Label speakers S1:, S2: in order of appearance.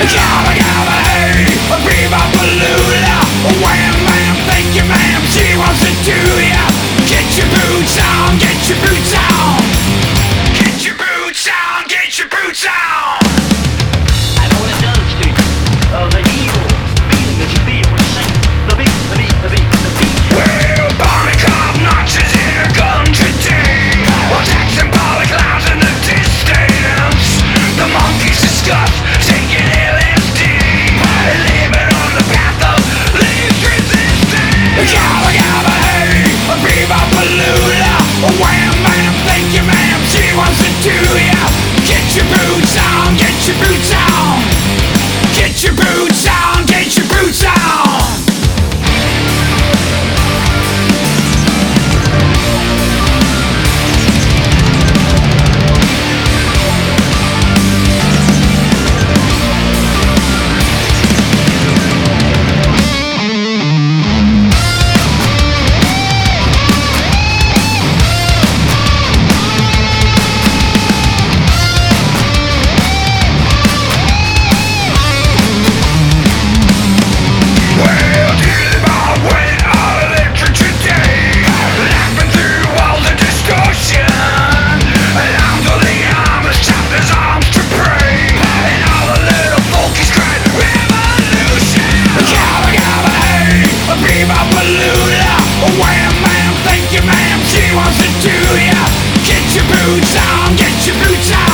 S1: Gabba gabba hey, Be-Bop-A-Lula. Wham bam, thank you ma'am, she wants to do ya. Get your boots on, get your boots on. Get your boots on, get your boots on.
S2: I know what it does to you. The evil feeling that you feel when you sing the beat, the beat, the beat, the beat.
S1: Well, Barnacle notches in a gun today. While Jackson Pollock clouds in the distance. The monkeys discuss taking LSD, living on the path of least resistance. Gabba gabba hey, Be-Bop-A-Lula. Wham bam, thank you ma'am, she wants to do ya. Get your boots on, get your boots on. Get your boots on, get your boots on. Wham bam, thank you ma'am, she wants to do ya. Get your boots on, get your boots on.